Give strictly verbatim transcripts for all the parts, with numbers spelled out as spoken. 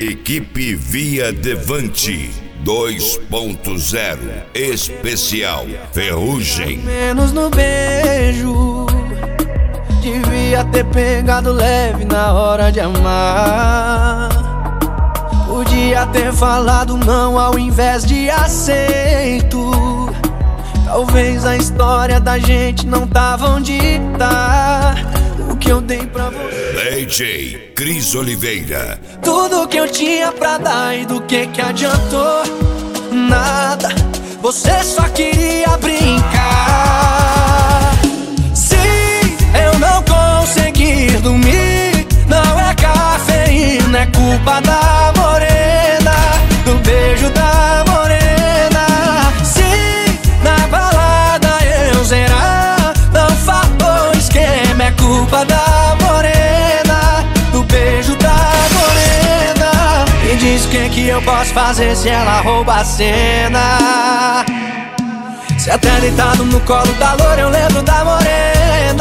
Equipe Via Devante dois ponto zero Especial Ferrugem. Menos no beijo, devia ter pegado leve na hora de amar. Podia ter falado não ao invés de aceito. Talvez a história da gente não tava onde tá. O que eu dei pra você, D J Cris Oliveira. tudo que eu tinha pra dar e do que que adiantou? Nada, você só queria brincar. Se eu não conseguir dormir, não é cafeína, é culpa da morena, do beijo da morena. Se na balada eu zerar, não faltou esquema, é culpa da morena, do beijo da morena. Me diz o que que eu posso fazer se ela rouba a cena. Se até deitado no colo da loura eu lembro da morena.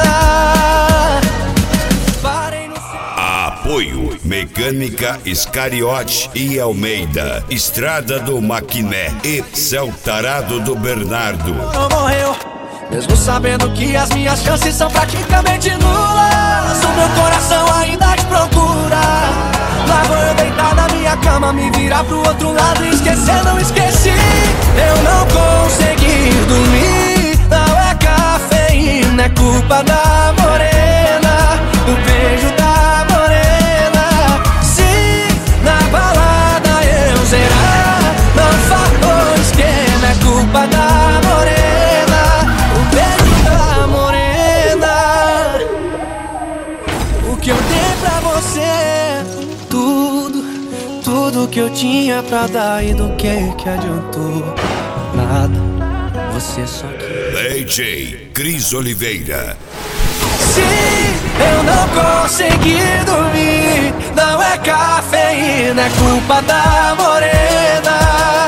Parei no Apoio Mecânica Iscariote e Almeida, Estrada do Maquiné e Céu Tarado do Bernardo. não morreu, mesmo sabendo que as minhas chances são praticamente nulas. O meu coração ainda te procura. Lá vou eu deitar na minha cama, me virar pro outro lado e esquecer, não esqueci. Eu não consegui dormir, não é cafeína, é culpa da morena, do beijo da morena. Se na balada eu zerar, não faltou esquema, é culpa da morena, o beijo da morena. O que eu dei pra você, tudo, tudo que eu tinha pra dar e do que que adiantou? Nada, você só quis. D J Cris Oliveira. Se eu não conseguir dormir, não é cafeína, é culpa da morena.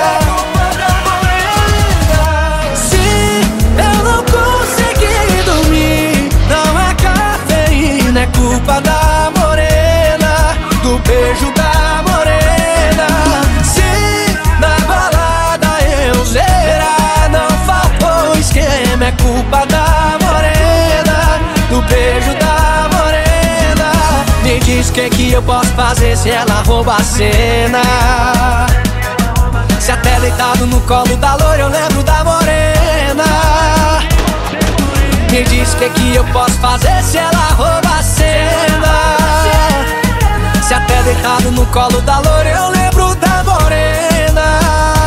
Se eu não conseguir dormir, não é cafeína, é culpa da morena, do beijo da morena. Se na balada eu zerar, não faltou esquema, é culpa da morena, do beijo da morena. Me diz o que que eu posso fazer se ela rouba a cena. Se até deitado no colo da loira eu lembro da morena. Me diz o que que eu posso fazer se ela rouba a cena. Se até deitado no colo da loira eu lembro da morena.